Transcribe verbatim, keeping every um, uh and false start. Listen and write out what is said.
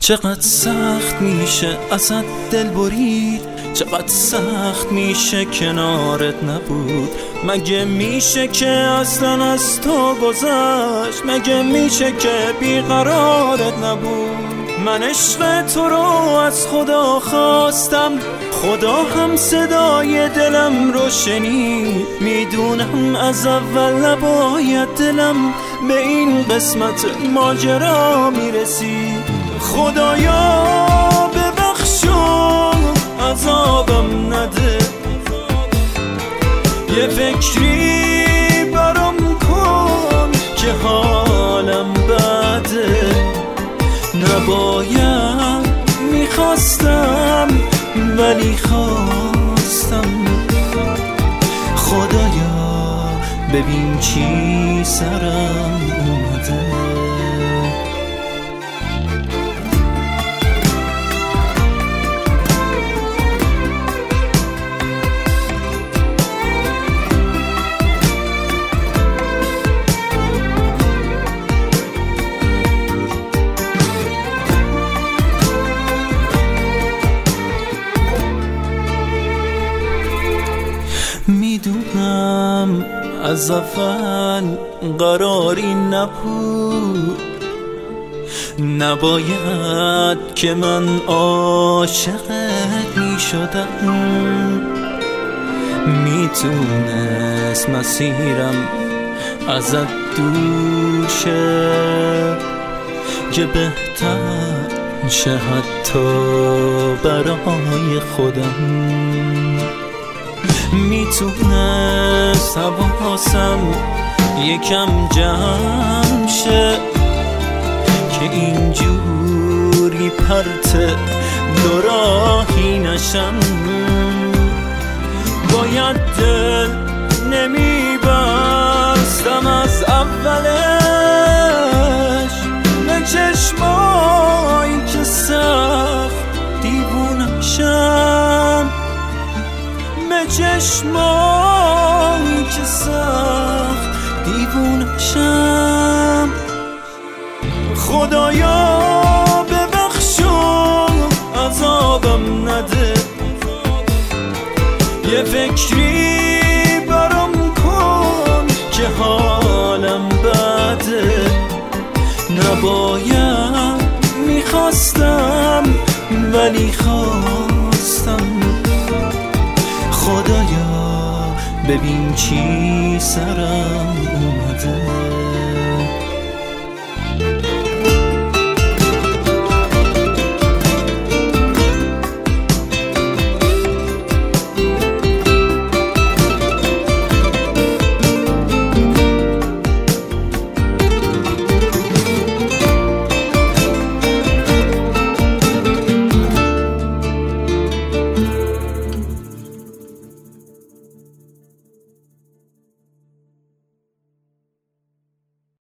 چقدر سخت میشه ازت دل برید، چقدر سخت میشه کنارت نبود. مگه میشه که اصلا از تو گذشت؟ مگه میشه که بیقرارت نبود؟ من عشق تو رو از خدا خواستم، خدا هم صدای دلم رو شنید. میدونم از اول نباید دلم به این قسمت ماجرا میرسید. خدایا ببخشم عذابم نده، یه فکری برام کن که حالم بده. نباید میخواستم ولی خواستم. خدایا ببین چی سرم اومده. میدونم از اول قراری نبود، نباید که من عاشقت میشدم. میتونست مسیرم ازت دور شه، که بهتر شه حتی برای خودم. میتونست حواسم یکم جمع شه، که اینجوری پرت دوراهی نشم. باید دل نمیبستم از اولش به چشمایی که سخت دیوونم شم، به چشمایی که سخت دیوونم شم. خدایا ببخشم عذابم نده، یه فکری برام کن که حالم بده. نباید میخواستم ولی خواستم. خدایا ببین چی سرم اومده.